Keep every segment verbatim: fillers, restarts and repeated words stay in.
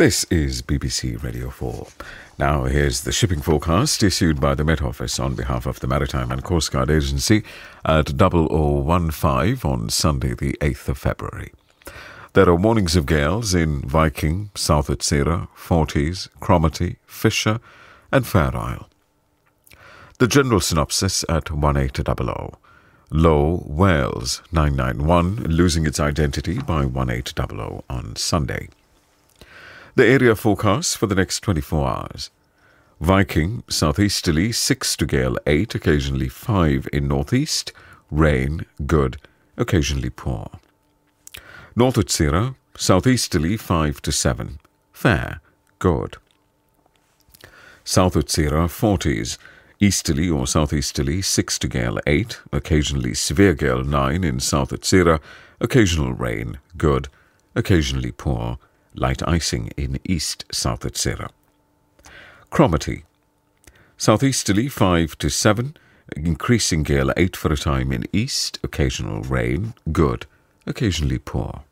This is B B C Radio four. Now here's the shipping forecast issued by the Met Office on behalf of the Maritime and Coast Guard Agency at double oh one five on Sunday the eighth of February. There are warnings of gales in Viking, South Utsira, Forties, Cromarty, Fisher and Fair Isle. The general synopsis at one eight double oh. Low Wales nine nine one losing its identity by one eight double oh on Sunday. The area forecast for the next twenty-four hours. Viking, southeasterly six to gale eight, occasionally five in northeast. Rain, good, occasionally poor. North Utsira, southeasterly five to seven. Fair, good. South Utsira, Forties, easterly or southeasterly six to gale eight, occasionally severe gale nine in South Utsira. Occasional rain, good, occasionally poor. Light icing in East South Utsira. Cromarty, southeasterly five to seven, increasing gale eight for a time in east, occasional rain, good, occasionally poor.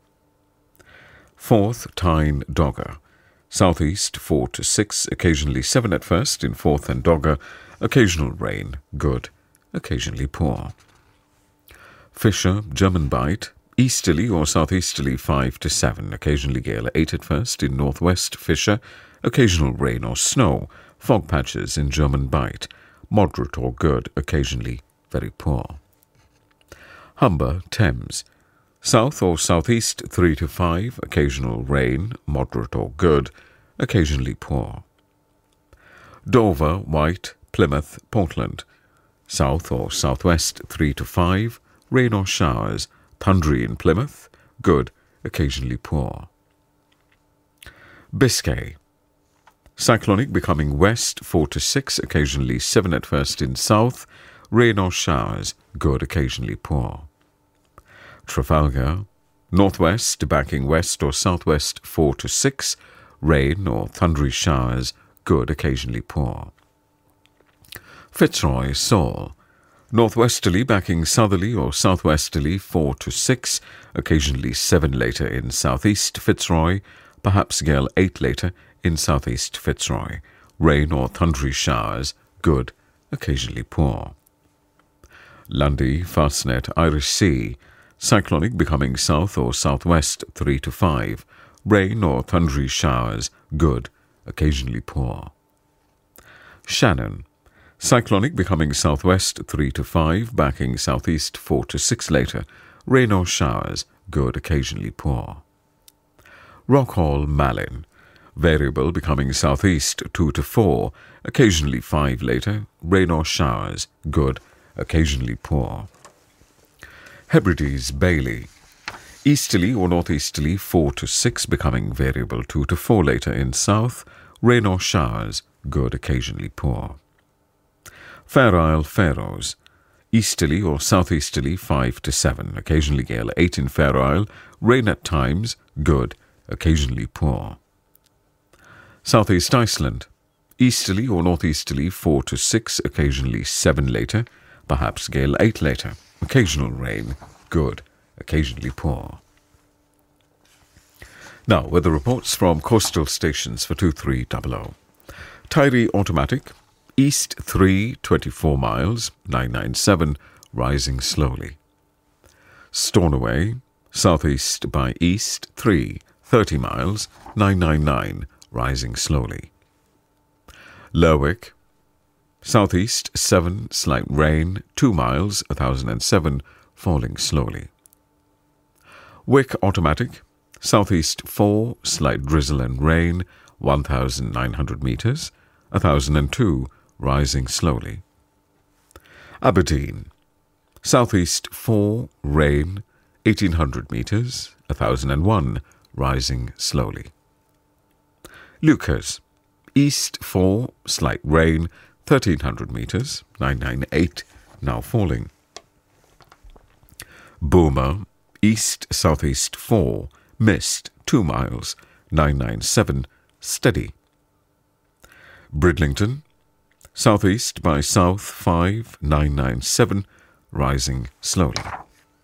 Forth Tyne Dogger, southeast four to six, occasionally seven at first in Forth and Dogger, occasional rain, good, occasionally poor. Fisher, German Bight, easterly or southeasterly five to seven, occasionally gale eight at first in northwest Fisher, occasional rain or snow, fog patches in German Bight, moderate or good, occasionally very poor. Humber, Thames, south or southeast three to five, occasional rain, moderate or good, occasionally poor. Dover, White, Plymouth, Portland, south or southwest three to five, rain or showers, thundery in Plymouth, good, occasionally poor. Biscay, cyclonic becoming west four to six, occasionally seven at first in south, rain or showers, good, occasionally poor. Trafalgar, northwest backing west or southwest four to six, rain or thundery showers, good, occasionally poor. Fitzroy, Seoul, northwesterly backing southerly or southwesterly four to six, occasionally seven later in southeast Fitzroy, perhaps gale eight later in southeast Fitzroy. Rain or thundery showers, good, occasionally poor. Lundy, Fastnet, Irish Sea, cyclonic becoming south or southwest three to five, rain or thundery showers, good, occasionally poor. Shannon, cyclonic becoming southwest three to five, backing southeast four to six later, rain or showers, good, occasionally poor. Rockhall, Malin, variable becoming southeast two to four, occasionally five later, rain or showers, good, occasionally poor. Hebrides, Bailey, easterly or northeasterly four to six, becoming variable two to four later in south, rain or showers, good, occasionally poor. Fair Isle, Faroes, easterly or southeasterly five to seven, occasionally gale eight in Fair Isle, rain at times, good, occasionally poor. Southeast Iceland, easterly or northeasterly four to six, occasionally seven later, perhaps gale eight later, occasional rain, good, occasionally poor. Now, weather reports from coastal stations for two three double oh. Tyrie Automatic, east three, twenty-four miles, nine nine seven, rising slowly. Stornoway, southeast by east three, thirty miles, nine nine nine, rising slowly. Lerwick, southeast seven, slight rain, two miles, one thousand seven, falling slowly. Wick Automatic, southeast four, slight drizzle and rain, one thousand nine hundred meters, one thousand two, rising slowly. Aberdeen, southeast four, rain, eighteen hundred meters, one thousand one, rising slowly. Lucas, east four, slight rain, thirteen hundred meters, nine ninety-eight, now falling. Boomer, east southeast four, mist two miles, nine ninety-seven, steady. Bridlington, southeast by south five, nine ninety-seven, rising slowly.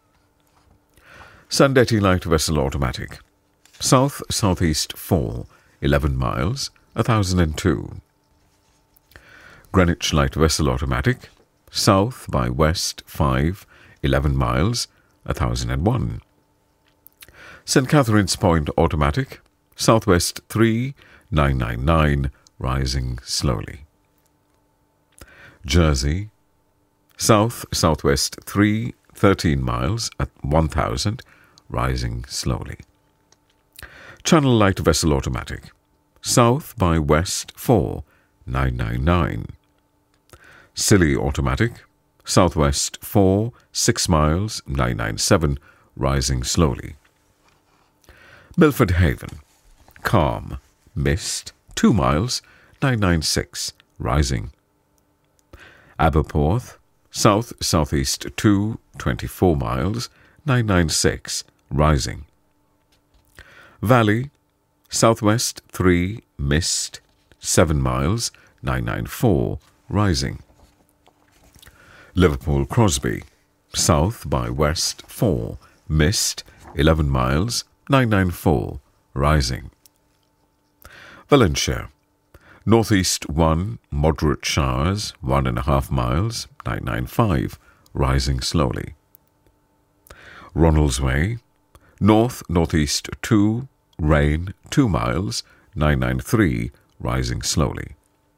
Sandetti Light Vessel Automatic, south-southeast four, eleven miles, one thousand two. Greenwich Light Vessel Automatic, south by west five, eleven miles, one thousand one. Saint Catherine's Point Automatic, southwest three, nine nine nine, rising slowly. Jersey, south-southwest three, thirteen miles at one thousand, rising slowly. Channel Light Vessel Automatic, south by west four, nine nine nine. Scilly Automatic, southwest four, six miles, nine nine seven, rising slowly. Milford Haven, calm, mist, two miles, nine nine six, rising. Aberporth, south-southeast two, twenty-four miles, nine nine six, rising. Valley, southwest three, mist, seven miles, nine nine four, rising. Liverpool Crosby, south by west four, mist, eleven miles, nine nine four, rising. Valencia, northeast one, moderate showers, one and a half miles, nine nine five, rising slowly. Ronaldsway, north-northeast two, rain, two miles, nine nine three, rising slowly.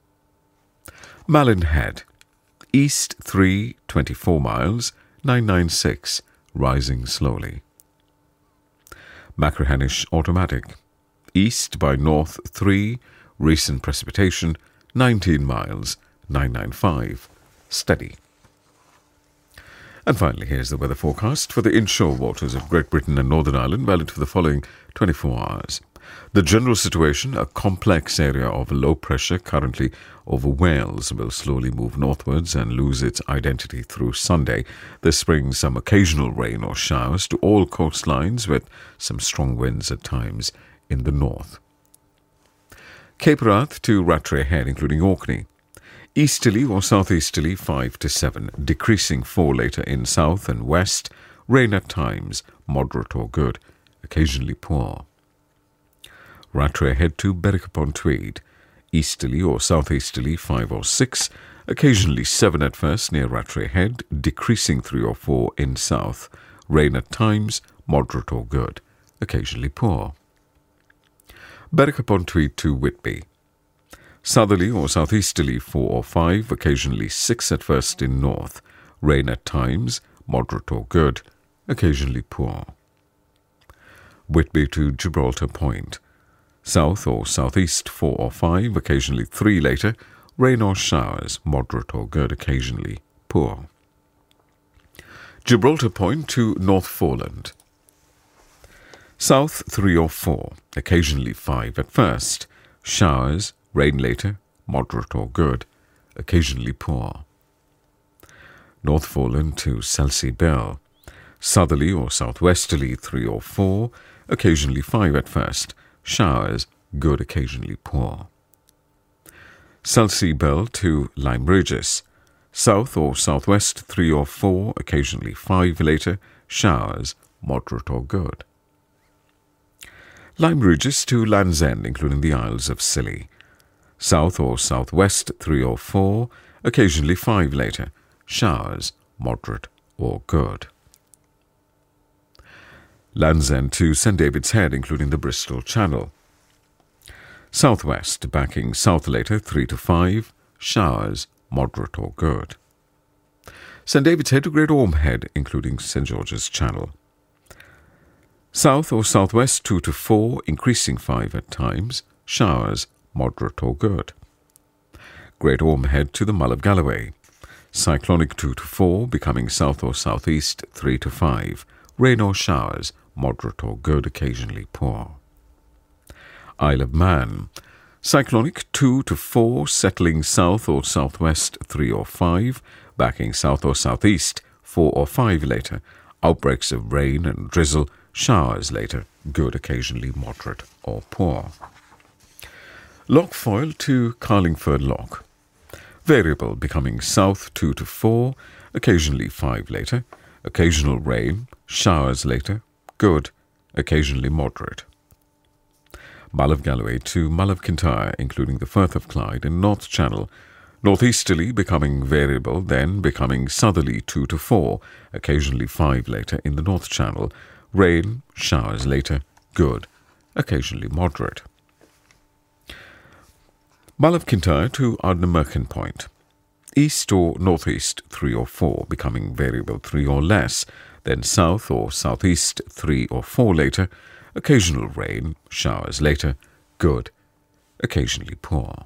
Malin Head, east three, twenty-four miles, nine nine six, rising slowly. Machrihanish Automatic, east by north three, recent precipitation, nineteen miles, nine nine five, steady. And finally, here's the weather forecast for the inshore waters of Great Britain and Northern Ireland, valid for the following twenty-four hours. The general situation, a complex area of low pressure currently over Wales, will slowly move northwards and lose its identity through Sunday. This brings some occasional rain or showers to all coastlines, with some strong winds at times in the north. Cape Wrath to Rattray Head, including Orkney. Easterly or southeasterly five to seven, decreasing four later in south and west, rain at times, moderate or good, occasionally poor. Rattray Head to Berwick-upon-Tweed, easterly or southeasterly five or six, occasionally seven at first near Rattray Head, decreasing three or four in south, rain at times, moderate or good, occasionally poor. Berwick-upon-Tweed to Whitby, southerly or southeasterly four or five, occasionally six at first in north, rain at times, moderate or good, occasionally poor. Whitby to Gibraltar Point, south or southeast four or five, occasionally three later, rain or showers, moderate or good, occasionally poor. Gibraltar Point to North Foreland, south three or four, occasionally five at first, showers, rain later, moderate or good, occasionally poor. North Foreland to Selsey Bell, southerly or southwesterly three or four, occasionally five at first, showers, good, occasionally poor. Selsey Bell to Lyme Regis, south or southwest three or four, occasionally five later, showers, moderate or good. Lyme Regis to Land's End, including the Isles of Scilly, south or southwest three or four, occasionally five later, showers, moderate or good. Land's End to Saint David's Head, including the Bristol Channel, southwest backing south later three to five, showers, moderate or good. Saint David's Head to Great Orme Head, including Saint George's Channel, south or southwest two to four, increasing five at times, showers, moderate or good. Great Orme Head to the Mull of Galloway, cyclonic two to four, becoming south or southeast three to five, rain or showers, moderate or good, occasionally poor. Isle of Man, cyclonic two to four, settling south or southwest three or five, backing south or southeast four or five later, outbreaks of rain and drizzle, showers later, good, occasionally moderate or poor. Loch Foyle to Carlingford Loch, variable, becoming south two to four, occasionally five later, occasional rain, showers later, good, occasionally moderate. Mull of Galloway to Mull of Kintyre, including the Firth of Clyde and North Channel. Northeasterly becoming variable, then becoming southerly two to four, occasionally five later in the North Channel. Rain, showers later, good, occasionally moderate. Mull of Kintyre to Ardnamurchan Point. East or northeast three or four, becoming variable three or less, then south or southeast three or four later, occasional rain, showers later, good, occasionally poor.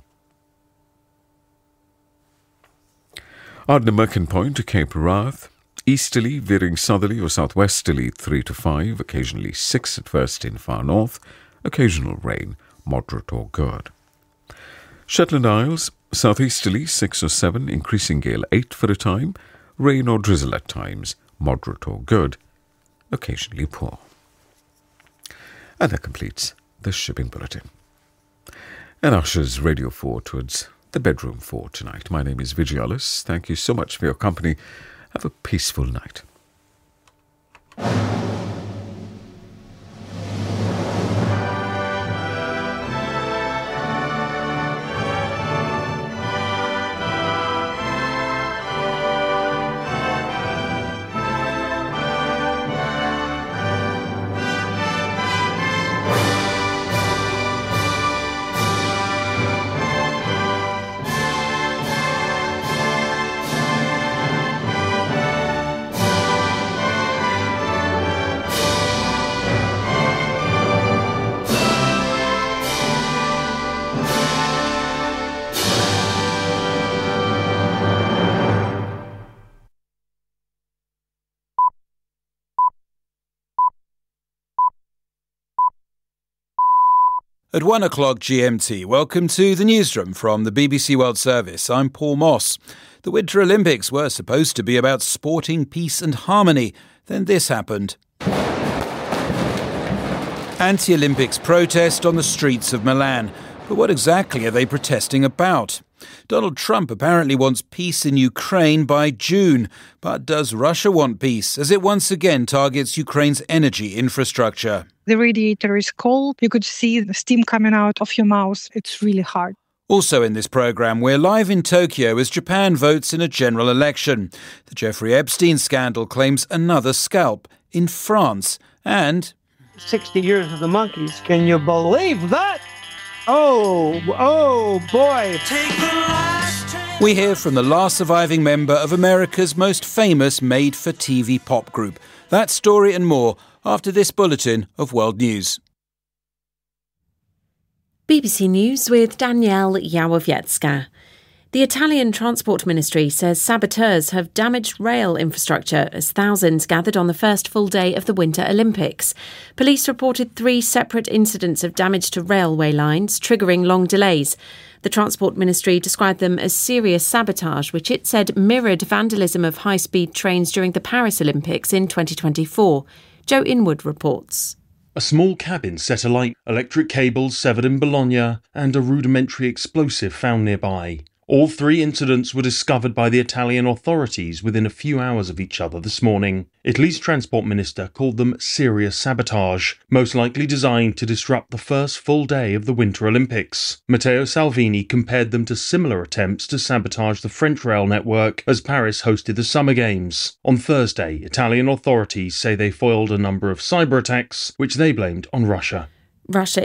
Ardnamurchan Point to Cape Wrath. Easterly, veering southerly or southwesterly three to five, occasionally six at first in far north, occasional rain, moderate or good. Shetland Isles, southeasterly six or seven, increasing gale eight for a time, rain or drizzle at times, moderate or good, occasionally poor. And that completes the shipping bulletin. And ushers Radio four towards the bedroom for tonight. My name is Vigialis. Thank you so much for your company. Have a peaceful night. At one o'clock G M T, welcome to the newsroom from the B B C World Service. I'm Paul Moss. The Winter Olympics were supposed to be about sporting peace and harmony. Then this happened. Anti-Olympics protest on the streets of Milan. But what exactly are they protesting about? Donald Trump apparently wants peace in Ukraine by June. But does Russia want peace, as it once again targets Ukraine's energy infrastructure? The radiator is cold. You could see the steam coming out of your mouth. It's really hard. Also in this programme, we're live in Tokyo as Japan votes in a general election. The Jeffrey Epstein scandal claims another scalp in France. And sixty years of the monkeys. Can you believe that? Oh, oh boy. We hear from the last surviving member of America's most famous made-for-T V pop group. That story and more after this bulletin of World News. B B C News with Danielle Yawowiecka. The Italian Transport Ministry says saboteurs have damaged rail infrastructure as thousands gathered on the first full day of the Winter Olympics. Police reported three separate incidents of damage to railway lines, triggering long delays. The Transport Ministry described them as serious sabotage, which it said mirrored vandalism of high-speed trains during the Paris Olympics in twenty twenty-four. Joe Inwood reports. A small cabin set alight, electric cables severed in Bologna, and a rudimentary explosive found nearby. All three incidents were discovered by the Italian authorities within a few hours of each other this morning. Italy's Transport Minister called them serious sabotage, most likely designed to disrupt the first full day of the Winter Olympics. Matteo Salvini compared them to similar attempts to sabotage the French rail network as Paris hosted the Summer Games. On Thursday, Italian authorities say they foiled a number of cyber attacks, which they blamed on Russia. Russia